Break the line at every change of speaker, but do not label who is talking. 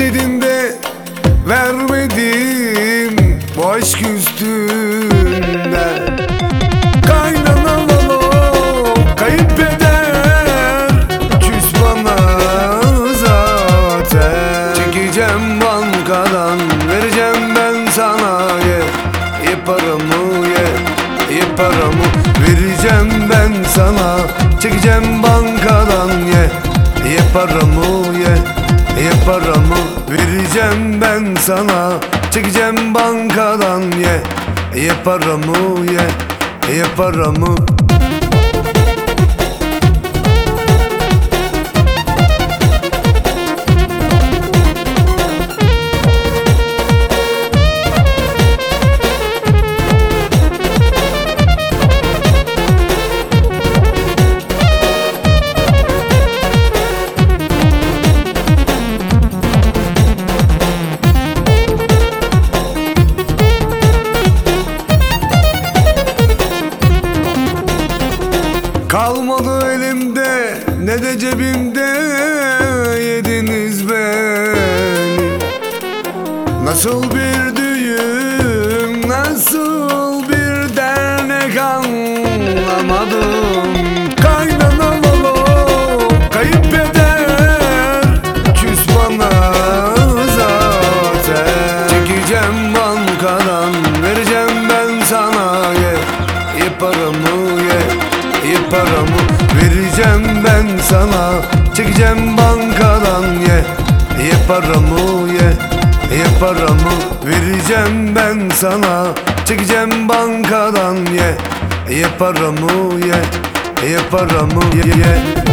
İstedin de vermedim bu aşk üstünden. Kaynana lolo kayınpeder küs bana zaten. Çekeceğim bankadan, vereceğim ben sana ye paramı, ye paramı. Vereceğim ben sana, çekeceğim bankadan ye paramı, ye paramı. Vereceğim ben sana, çekeceğim bankadan ye paramı, ye paramı. Kalmadı elimde ne de cebimde, yediniz beni. Nasıl bir düğün, nasıl bir dernek anlamadım. Kaynana lolo kayınpeder küs bana zaten. Çekeceğim bankadan, vereceğim ben sana ye paramı, ye paramı. Vereceğim ben sana, çekeceğim bankadan ye paramı, ye paramı. Vereceğim ben sana, çekeceğim bankadan ye paramı, ye paramı, ye.